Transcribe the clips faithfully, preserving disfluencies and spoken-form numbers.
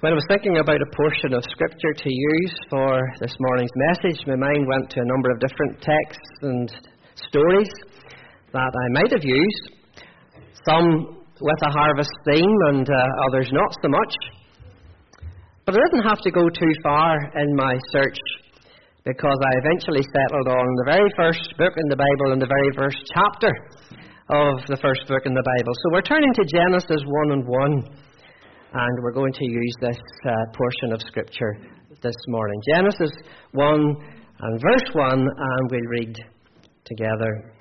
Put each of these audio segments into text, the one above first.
When I was thinking about a portion of Scripture to use for this morning's message, my mind went to a number of different texts and stories that I might have used, some with a harvest theme and uh, others not so much. But I didn't have to go too far in my search, because I eventually settled on the very first book in the Bible and the very first chapter of the first book in the Bible. So we're turning to Genesis one and one. And we're going to use this uh, portion of Scripture this morning. Genesis one and verse one, and we'll read together.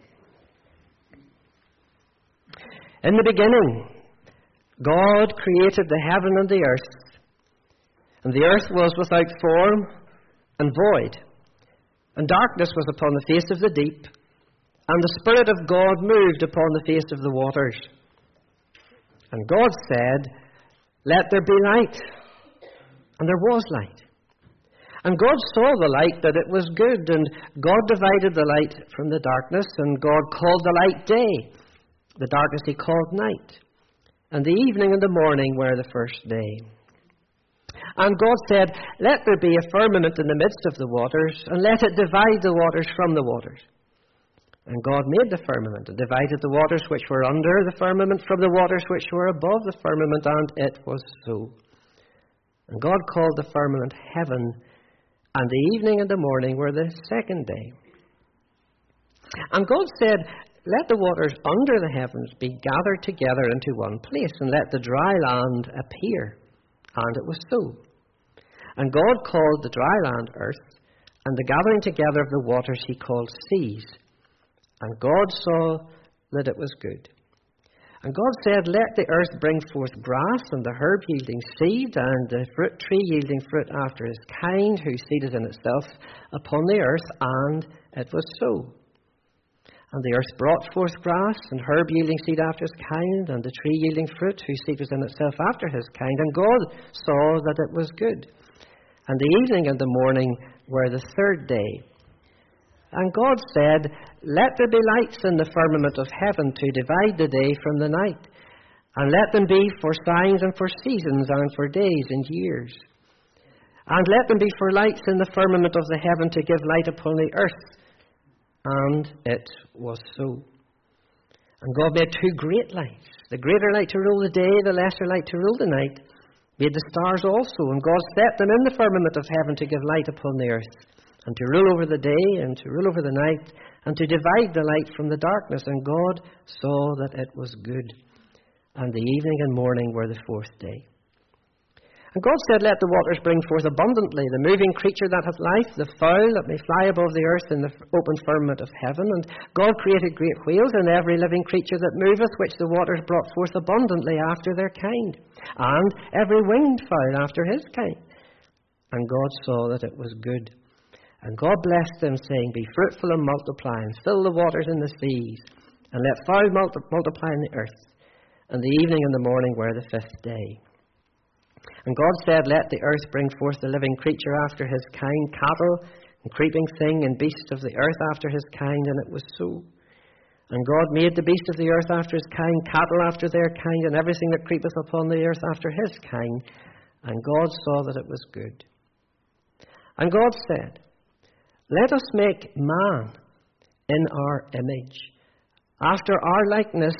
In the beginning, God created the heaven and the earth. And the earth was without form and void. And darkness was upon the face of the deep. And the Spirit of God moved upon the face of the waters. And God said, "Let there be light." And there was light. And God saw the light, that it was good. And God divided the light from the darkness. And God called the light day. The darkness he called night. And the evening and the morning were the first day. And God said, "Let there be a firmament in the midst of the waters, and let it divide the waters from the waters." And God made the firmament, and divided the waters which were under the firmament from the waters which were above the firmament, and it was so. And God called the firmament heaven, and the evening and the morning were the second day. And God said, "Let the waters under the heavens be gathered together into one place, and let the dry land appear." And it was so. And God called the dry land earth, and the gathering together of the waters he called seas. And God saw that it was good. And God said, "Let the earth bring forth grass, and the herb yielding seed, and the fruit tree yielding fruit after his kind, whose seed is in itself upon the earth." And it was so. And the earth brought forth grass, and herb yielding seed after his kind, and the tree yielding fruit, whose seed was in itself after his kind. And God saw that it was good. And the evening and the morning were the third day. And God said, "Let there be lights in the firmament of heaven to divide the day from the night, and let them be for signs and for seasons and for days and years. And let them be for lights in the firmament of the heaven to give light upon the earth." And it was so. And God made two great lights, the greater light to rule the day, the lesser light to rule the night. Made the stars also, and God set them in the firmament of heaven to give light upon the earth, and to rule over the day, and to rule over the night, and to divide the light from the darkness. And God saw that it was good. And the evening and morning were the fourth day. And God said, "Let the waters bring forth abundantly the moving creature that hath life, the fowl that may fly above the earth in the open firmament of heaven." And God created great whales, and every living creature that moveth, which the waters brought forth abundantly after their kind, and every winged fowl after his kind. And God saw that it was good. And God blessed them, saying, "Be fruitful and multiply, and fill the waters in the seas, and let fowl multi- multiply in the earth." And the evening and the morning were the fifth day. And God said, "Let the earth bring forth the living creature after his kind, cattle, and creeping thing, and beast of the earth after his kind." And it was so. And God made the beast of the earth after his kind, cattle after their kind, and everything that creepeth upon the earth after his kind. And God saw that it was good. And God said, "Let us make man in our image, after our likeness,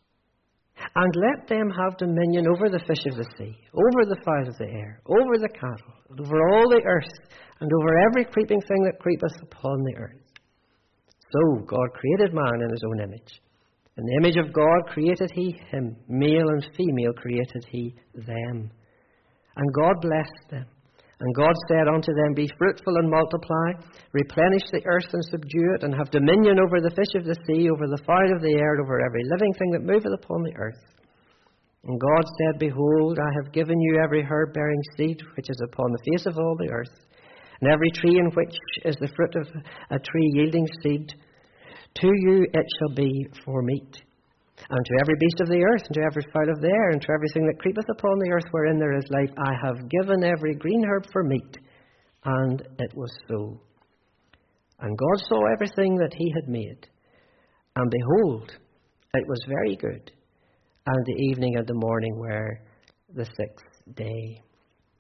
and let them have dominion over the fish of the sea, over the fowl of the air, over the cattle, and over all the earth, and over every creeping thing that creepeth upon the earth." So God created man in his own image. In the image of God created he him, male and female created he them. And God blessed them. And God said unto them, "Be fruitful and multiply, replenish the earth and subdue it, and have dominion over the fish of the sea, over the fowl of the air, and over every living thing that moveth upon the earth." And God said, "Behold, I have given you every herb bearing seed which is upon the face of all the earth, and every tree in which is the fruit of a tree yielding seed. To you it shall be for meat. And to every beast of the earth, and to every fowl of the air, and to everything that creepeth upon the earth wherein there is life, I have given every green herb for meat." And it was so. And God saw everything that he had made, and behold, it was very good. And the evening and the morning were the sixth day.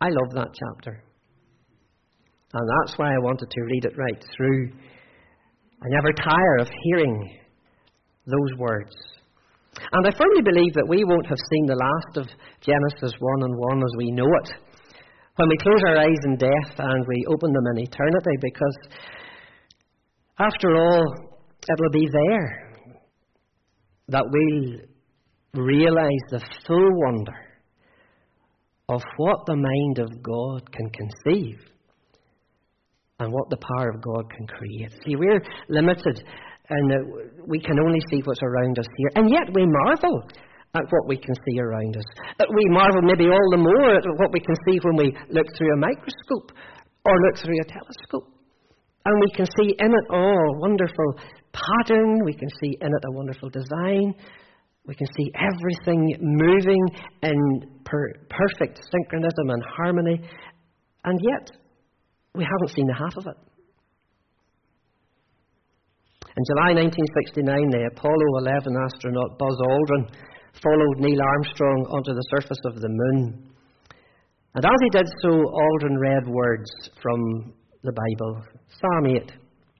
I love that chapter. And that's why I wanted to read it right through. I never tire of hearing those words. And I firmly believe that we won't have seen the last of Genesis one and one as we know it when we close our eyes in death and we open them in eternity, because after all, it'll be there that we'll realize the full wonder of what the mind of God can conceive and what the power of God can create. See, we're limited, and we can only see what's around us here, and yet we marvel at what we can see around us. We marvel maybe all the more at what we can see when we look through a microscope or look through a telescope. And we can see in it all wonderful pattern. We can see in it a wonderful design. We can see everything moving in per- perfect synchronism and harmony. And yet, we haven't seen the half of it. In July nineteen sixty-nine, the Apollo eleven astronaut Buzz Aldrin followed Neil Armstrong onto the surface of the moon. And as he did so, Aldrin read words from the Bible, Psalm eight.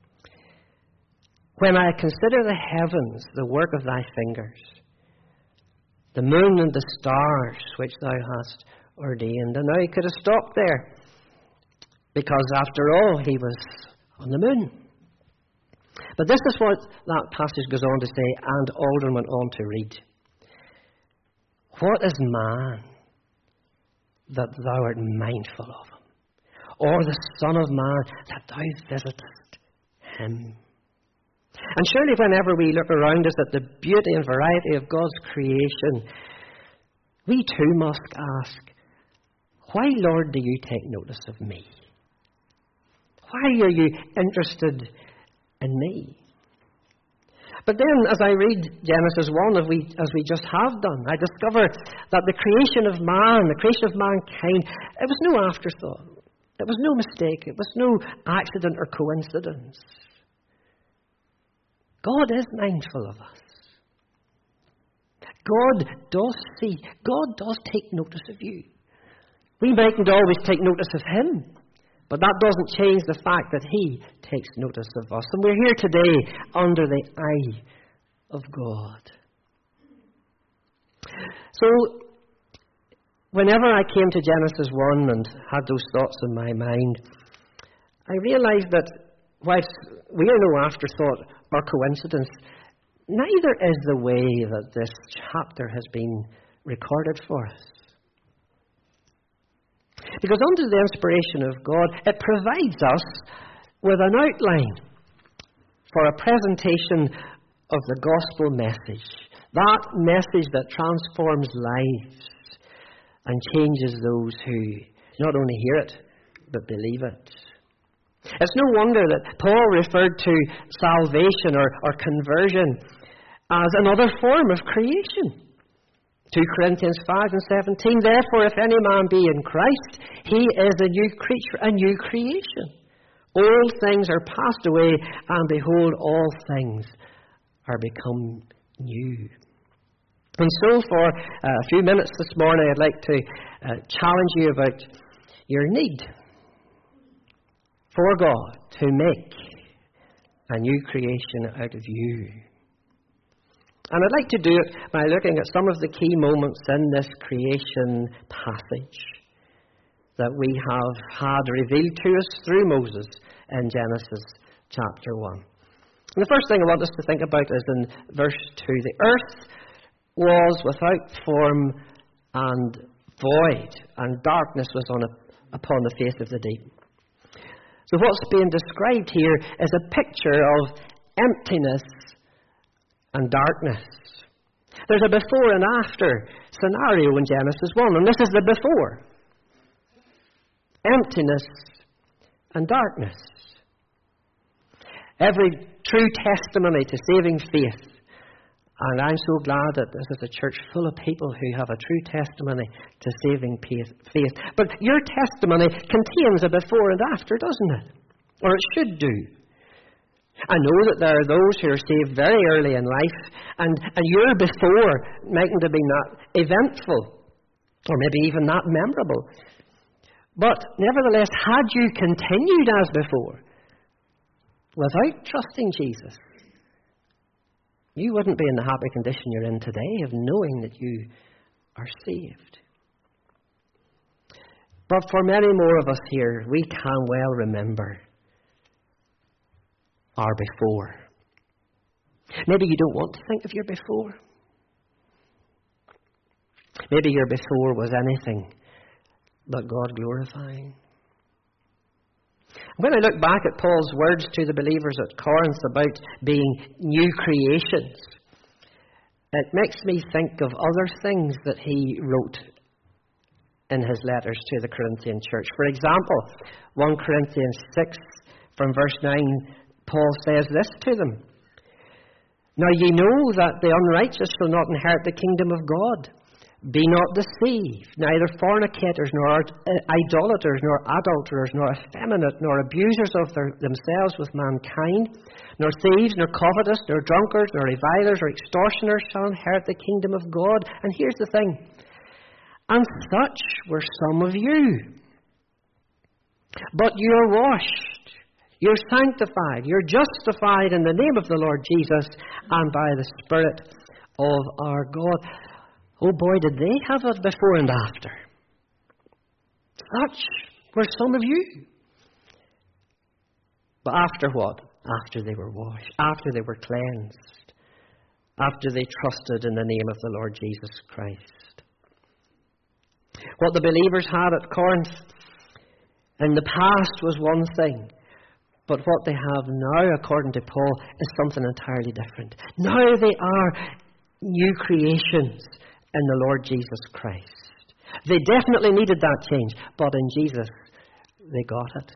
When I consider the heavens, the work of thy fingers, the moon and the stars which thou hast ordained. And now he could have stopped there, because after all, he was on the moon. But this is what that passage goes on to say, and Aldrin went on to read. What is man that thou art mindful of him? Or the Son of Man that thou visitest him? And surely whenever we look around us at the beauty and variety of God's creation, we too must ask, why, Lord, do you take notice of me? Why are you interested in me? But then, as I read Genesis one, as we, as we just have done, I discover that the creation of man, the creation of mankind, it was no afterthought. It was no mistake. It was no accident or coincidence. God is mindful of us. God does see. God does take notice of you. We mightn't always take notice of Him, but that doesn't change the fact that He takes notice of us. And we're here today under the eye of God. So, whenever I came to Genesis one and had those thoughts in my mind, I realized that whilst we are no afterthought or coincidence, neither is the way that this chapter has been recorded for us. Because under the inspiration of God, it provides us with an outline for a presentation of the gospel message. That message that transforms lives and changes those who not only hear it, but believe it. It's no wonder that Paul referred to salvation or, or conversion as another form of creation. Second Corinthians five and seventeen, therefore if any man be in Christ, he is a new creature, a new creation. Old things are passed away, and behold, all things are become new. And so for uh, a few minutes this morning, I'd like to uh, challenge you about your need for God to make a new creation out of you. And I'd like to do it by looking at some of the key moments in this creation passage that we have had revealed to us through Moses in Genesis chapter one. And the first thing I want us to think about is in verse two. The earth was without form and void, and darkness was on a, upon the face of the deep. So what's being described here is a picture of emptiness and darkness. There's a before and after scenario in Genesis one, and this is the before. Emptiness and darkness. Every true testimony to saving faith, and I'm so glad that this is a church full of people who have a true testimony to saving faith. But your testimony contains a before and after, doesn't it? Or it should do. I know that there are those who are saved very early in life, and, and your before mightn't have been that eventful, or maybe even that memorable. But nevertheless, had you continued as before, without trusting Jesus, you wouldn't be in the happy condition you're in today of knowing that you are saved. But for many more of us here, we can well remember our before. Maybe you don't want to think of your before. Maybe your before was anything but God glorifying. When I look back at Paul's words to the believers at Corinth about being new creations, it makes me think of other things that he wrote in his letters to the Corinthian church. For example, First Corinthians six, from verse nine, Paul says this to them: "Now ye know that the unrighteous shall not inherit the kingdom of God. Be not deceived, neither fornicators, nor idolaters, nor adulterers, nor effeminate, nor abusers of their, themselves with mankind, nor thieves, nor covetous, nor drunkards, nor revilers, or extortioners shall inherit the kingdom of God." And here's the thing: "And such were some of you. But you are washed, you're sanctified, you're justified in the name of the Lord Jesus and by the Spirit of our God." Oh boy, did they have a before and after. Such were some of you. But after what? After they were washed, after they were cleansed, after they trusted in the name of the Lord Jesus Christ. What the believers had at Corinth in the past was one thing, but what they have now, according to Paul, is something entirely different. Now they are new creations in the Lord Jesus Christ. They definitely needed that change, but in Jesus, they got it.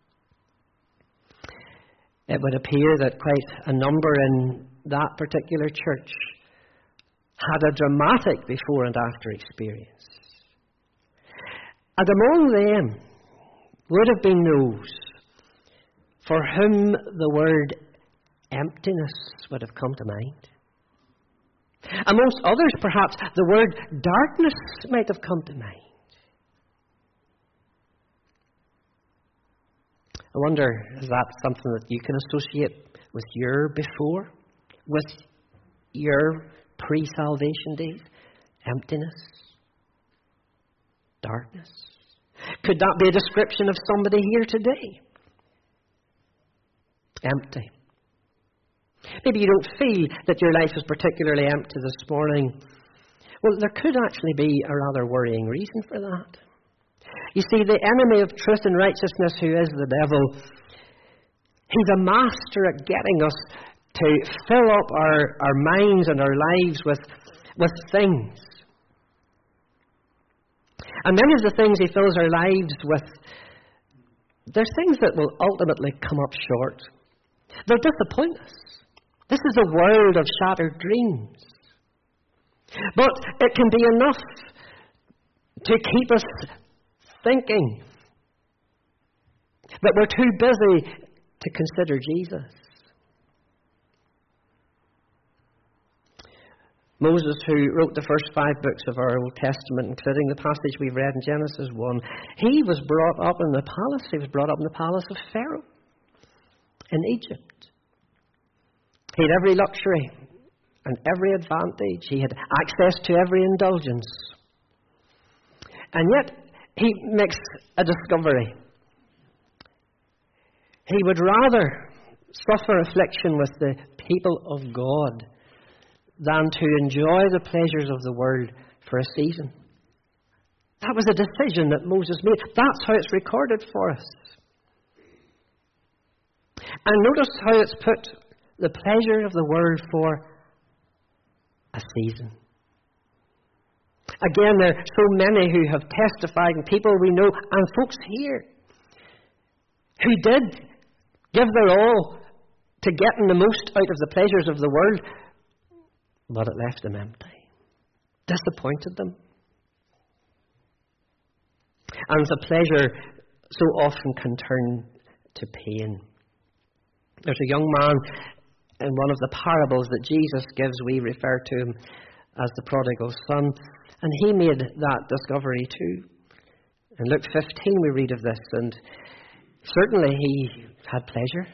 It would appear that quite a number in that particular church had a dramatic before and after experience. And among them would have been those for whom the word emptiness would have come to mind. Amongst others, perhaps, the word darkness might have come to mind. I wonder, is that something that you can associate with your before? With your pre-salvation days? Emptiness? Darkness? Could that be a description of somebody here today? Empty. Maybe you don't feel that your life is particularly empty this morning. Well, there could actually be a rather worrying reason for that. You see, the enemy of truth and righteousness, who is the devil, he's a master at getting us to fill up our, our minds and our lives with, with things. And many of the things he fills our lives with, they're things that will ultimately come up short. They'll disappoint us. This is a world of shattered dreams. But it can be enough to keep us thinking that we're too busy to consider Jesus. Moses, who wrote the first five books of our Old Testament, including the passage we've read in Genesis one, he was brought up in the palace. He was brought up in the palace of Pharaoh in Egypt. He had every luxury and every advantage. He had access to every indulgence. And yet, he makes a discovery. He would rather suffer affliction with the people of God than to enjoy the pleasures of the world for a season. That was a decision that Moses made. That's how it's recorded for us. And notice how it's put: the pleasure of the world for a season. Again, there are so many who have testified, and people we know, and folks here, who did give their all to getting the most out of the pleasures of the world, but it left them empty, disappointed them. And the pleasure so often can turn to pain. There's a young man in one of the parables that Jesus gives, we refer to him as the prodigal son, and he made that discovery too. In Luke fifteen we read of this, and certainly he had pleasure.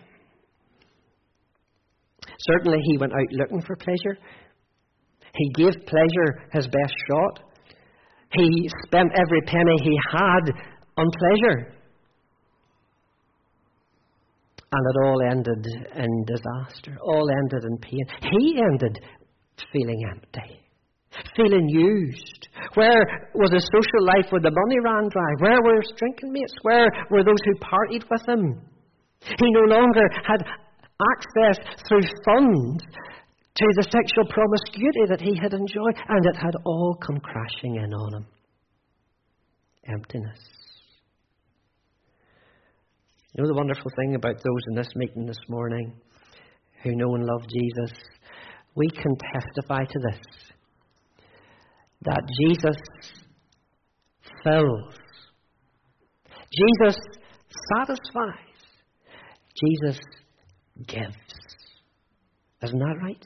Certainly he went out looking for pleasure. He gave pleasure his best shot. He spent every penny he had on pleasure. And it all ended in disaster. All ended in pain. He ended feeling empty. Feeling used. Where was his social life where the money ran dry? Where were his drinking mates? Where were those who partied with him? He no longer had access through funds to the sexual promiscuity that he had enjoyed, and it had all come crashing in on him. Emptiness. You know the wonderful thing about those in this meeting this morning who know and love Jesus? We can testify to this. That Jesus fills. Jesus satisfies. Jesus gives. Isn't that right?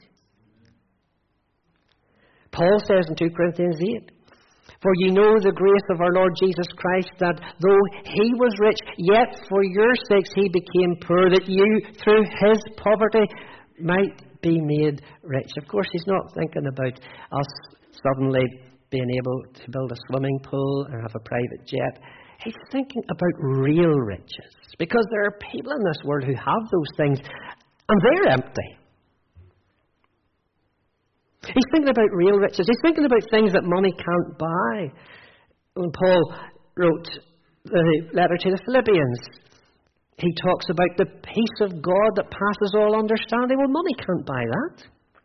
Paul says in two Corinthians eight, "For you know the grace of our Lord Jesus Christ, that though he was rich, yet for your sakes he became poor, that you through his poverty might be made rich." Of course, he's not thinking about us suddenly being able to build a swimming pool or have a private jet. He's thinking about real riches, because there are people in this world who have those things, and they're empty. He's thinking about real riches. He's thinking about things that money can't buy. When Paul wrote the letter to the Philippians, he talks about the peace of God that passes all understanding. Well, money can't buy that.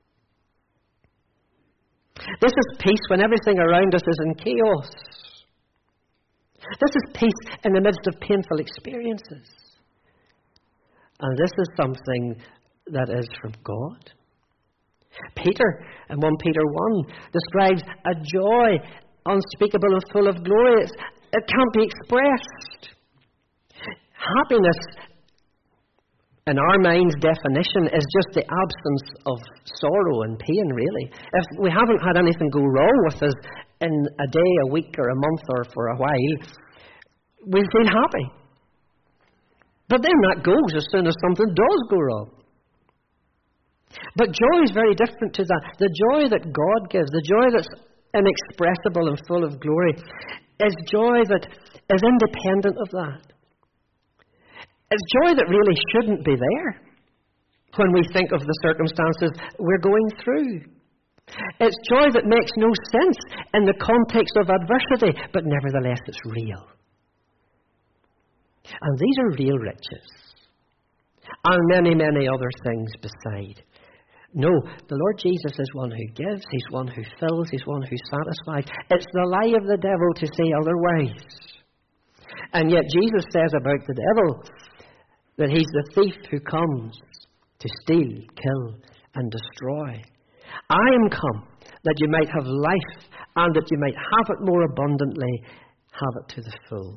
This is peace when everything around us is in chaos. This is peace in the midst of painful experiences. And this is something that is from God. Peter, in First Peter one, describes a joy unspeakable and full of glory. It's, it can't be expressed. Happiness, in our mind's definition, is just the absence of sorrow and pain, really. If we haven't had anything go wrong with us in a day, a week, or a month, or for a while, we feel happy. But then that goes as soon as something does go wrong. But joy is very different to that. The joy that God gives, the joy that's inexpressible and full of glory, is joy that is independent of that. It's joy that really shouldn't be there when we think of the circumstances we're going through. It's joy that makes no sense in the context of adversity, but nevertheless it's real. And these are real riches. And many, many other things beside. No, the Lord Jesus is one who gives, He's one who fills, He's one who satisfies. It's the lie of the devil to say otherwise. And yet Jesus says about the devil that he's the thief who comes to steal, kill, and destroy. I am come that you might have life, and that you might have it more abundantly, have it to the full.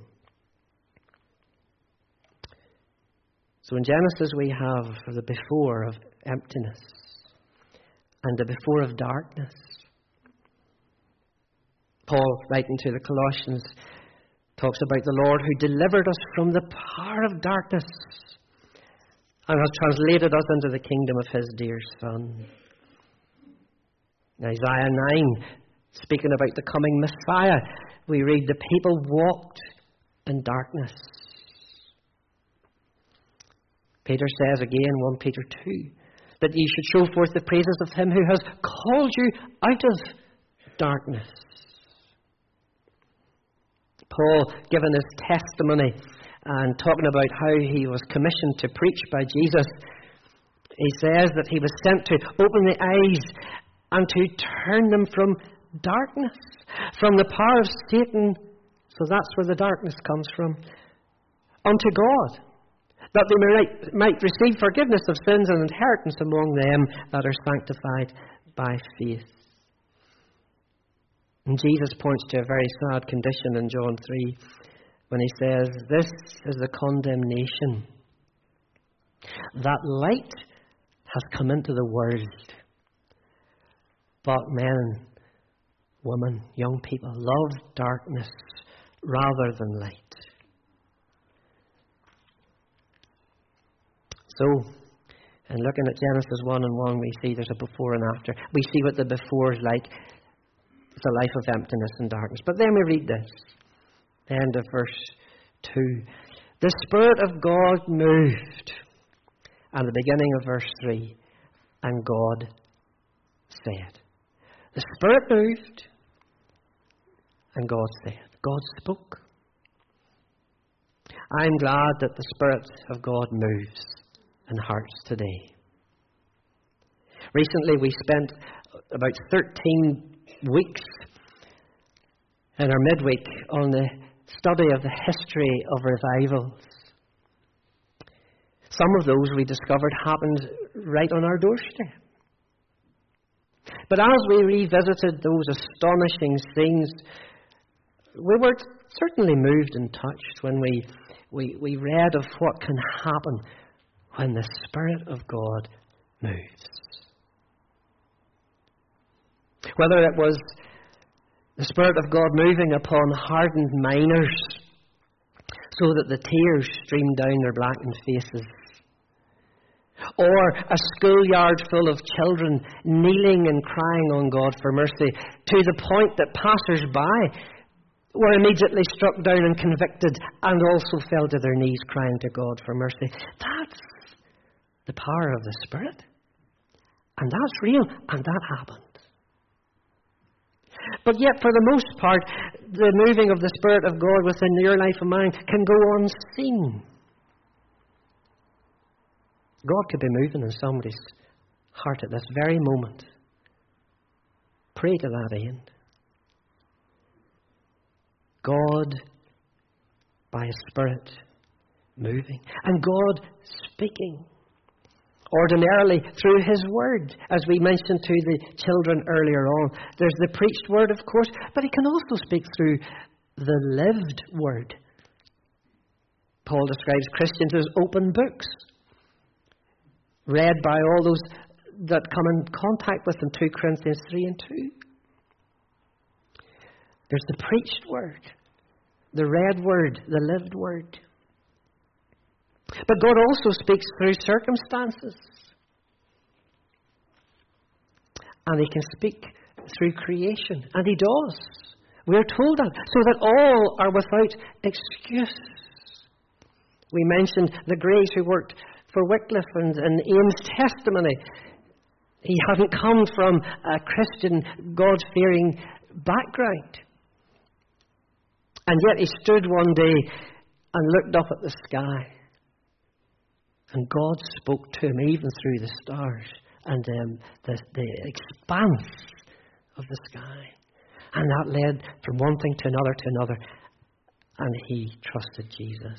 So in Genesis we have the before of emptiness and the before of darkness. Paul, writing to the Colossians, talks about the Lord who delivered us from the power of darkness and has translated us into the kingdom of His dear Son. In Isaiah nine, speaking about the coming Messiah, we read, the people walked in darkness. Peter says again in First Peter two, that ye should show forth the praises of Him who has called you out of darkness. Paul, given his testimony and talking about how he was commissioned to preach by Jesus, he says that he was sent to open the eyes and to turn them from darkness, from the power of Satan, so that's where the darkness comes from, unto God, that they might, might receive forgiveness of sins and inheritance among them that are sanctified by faith. And Jesus points to a very sad condition in John three when He says, this is the condemnation, that light has come into the world, but men, women, young people love darkness rather than light. So, and looking at Genesis one and one, we see there's a before and after. We see what the before is like. It's a life of emptiness and darkness. But then we read this, the end of verse two. The Spirit of God moved. And the beginning of verse three. And God said. The Spirit moved. And God said. God spoke. I'm glad that the Spirit of God moves in hearts today. Recently we spent about thirteen weeks in our midweek on the study of the history of revivals. Some of those we discovered happened right on our doorstep. But as we revisited those astonishing scenes, we were certainly moved and touched when we, we, we read of what can happen when the Spirit of God moves. Whether it was the Spirit of God moving upon hardened miners so that the tears streamed down their blackened faces, or a schoolyard full of children kneeling and crying on God for mercy to the point that passers-by were immediately struck down and convicted and also fell to their knees crying to God for mercy. That's the power of the Spirit. And that's real, and that happened. But yet, for the most part, the moving of the Spirit of God within your life and mine can go unseen. God could be moving in somebody's heart at this very moment. Pray to that end. God, by His Spirit, moving. And God speaking. Ordinarily through His Word, as we mentioned to the children earlier on. There's the preached Word, of course, but He can also speak through the lived Word. Paul describes Christians as open books, read by all those that come in contact with them, two Corinthians three and two. There's the preached Word, the read Word, the lived Word. But God also speaks through circumstances. And He can speak through creation. And He does. We are told that. So that all are without excuse. We mentioned the Greys who worked for Wycliffe and in Ames' testimony. He hadn't come from a Christian, God-fearing background. And yet he stood one day and looked up at the sky. And God spoke to him even through the stars and um, the, the expanse of the sky. And that led from one thing to another to another. And he trusted Jesus.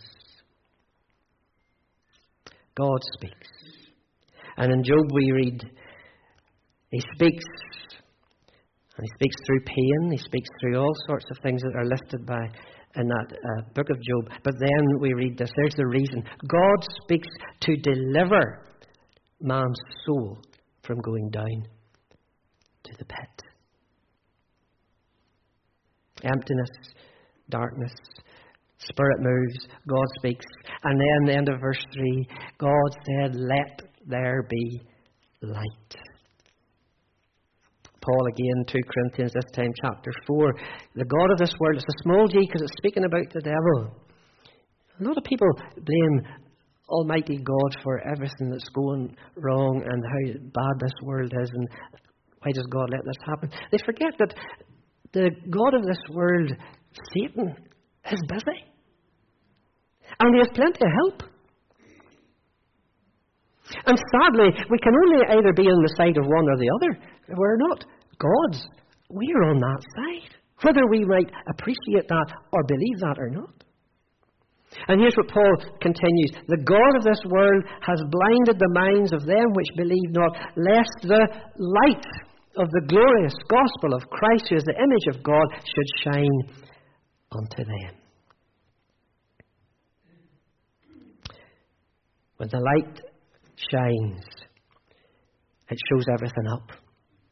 God speaks. And in Job we read, He speaks. And He speaks through pain. He speaks through all sorts of things that are listed by in that uh, book of Job. But then we read this. There's the reason. God speaks to deliver man's soul from going down to the pit. Emptiness, darkness, Spirit moves, God speaks. And then the end of verse three, God said, let there be light. Paul again, two Corinthians, this time chapter four. The God of this world, it's a small g because it's speaking about the devil. A lot of people blame Almighty God for everything that's going wrong and how bad this world is and why does God let this happen. They forget that the God of this world, Satan, is busy. And he has plenty of help. And sadly, we can only either be on the side of one or the other. We're not God's. We're on that side. Whether we might appreciate that or believe that or not. And here's what Paul continues. The God of this world has blinded the minds of them which believe not, lest the light of the glorious gospel of Christ, who is the image of God, should shine unto them. When the light shines, it shows everything up.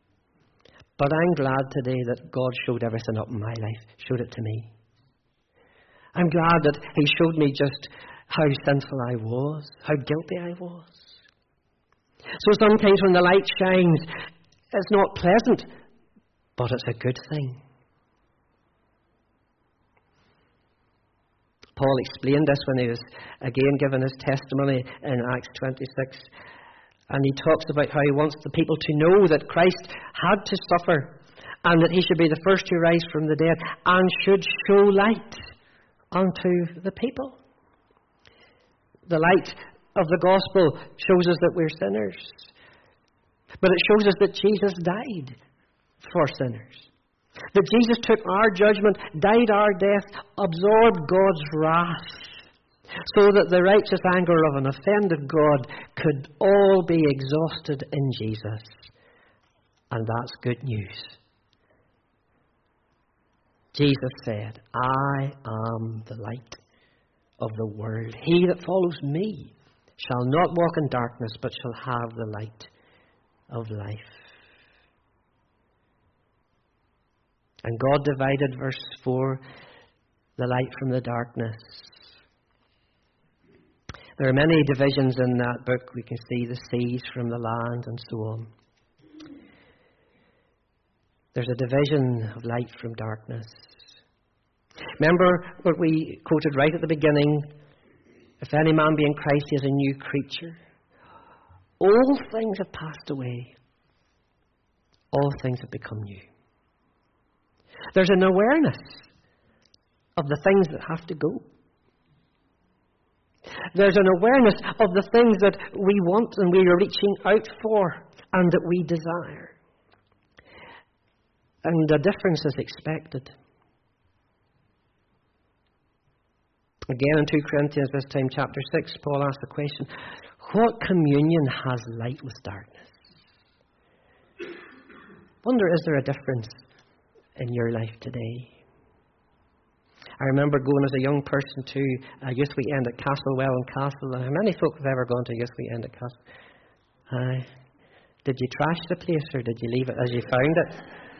But I'm glad today that God showed everything up in my life, showed it to me. I'm glad that he showed me just how sinful I was, how guilty I was. So sometimes when the light shines, it's not pleasant, but it's a good thing. Paul explained this when he was again given his testimony in Acts twenty-six. And he talks about how he wants the people to know that Christ had to suffer and that he should be the first to rise from the dead and should show light unto the people. The light of the gospel shows us that we're sinners. But it shows us that Jesus died for sinners. That Jesus took our judgment, died our death, absorbed God's wrath, so that the righteous anger of an offended God could all be exhausted in Jesus. And that's good news. Jesus said, I am the light of the world. He that follows me shall not walk in darkness, but shall have the light of life. And God divided, verse four, the light from the darkness. There are many divisions in that book. We can see the seas from the land and so on. There's a division of light from darkness. Remember what we quoted right at the beginning? If any man be in Christ, he is a new creature. All things have passed away. All things have become new. There's an awareness of the things that have to go. There's an awareness of the things that we want and we are reaching out for and that we desire. And a difference is expected. Again in Second Corinthians, this time chapter six, Paul asks the question, what communion has light with darkness? Wonder, is there a difference in your life today? I remember going as a young person to a youth weekend at Castlewell and Castle. How many folk have ever gone to a youth weekend at Castle? Aye. Did you trash the place or did you leave it as you found it?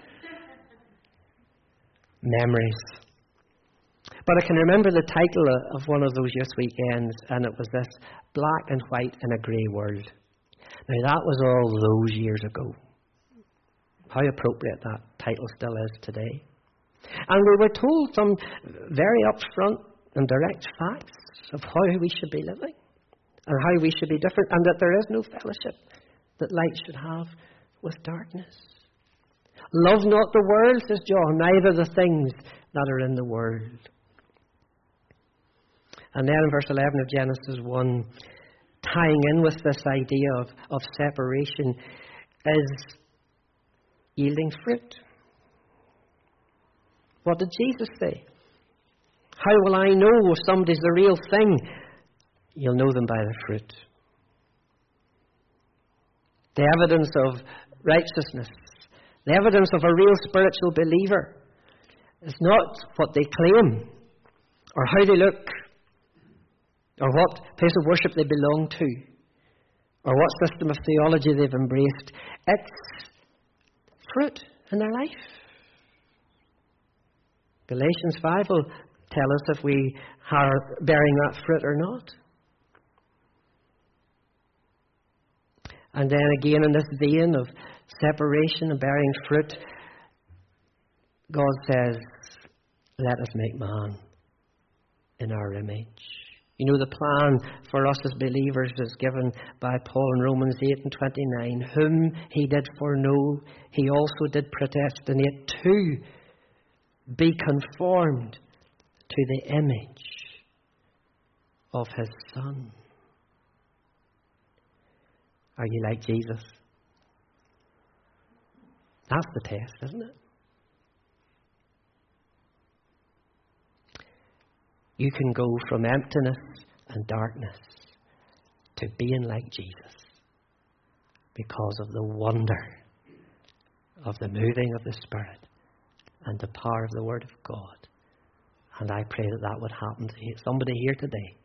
Memories. But I can remember the title of one of those youth weekends, and it was this, Black and White in a Grey World. Now that was all those years ago. How appropriate that title still is today. And we were told some very upfront and direct facts of how we should be living and how we should be different, and that there is no fellowship that light should have with darkness. Love not the world, says John, neither the things that are in the world. And then in verse eleven of Genesis one, tying in with this idea of, of separation, is yielding fruit. What did Jesus say? How will I know if somebody's the real thing? You'll know them by the fruit. The evidence of righteousness, the evidence of a real spiritual believer, is not what they claim, or how they look, or what place of worship they belong to, or what system of theology they've embraced. It's fruit in their life. Galatians five will tell us if we are bearing that fruit or not. And then again in this vein of separation and bearing fruit, God says, let us make man in our image. You know, the plan for us as believers is given by Paul in Romans eight and twenty-nine. Whom he did foreknow, he also did predestinate to be conformed to the image of his Son. Are you like Jesus? That's the test, isn't it? You can go from emptiness and darkness to being like Jesus because of the wonder of the moving of the Spirit and the power of the Word of God. And I pray that that would happen to somebody here today.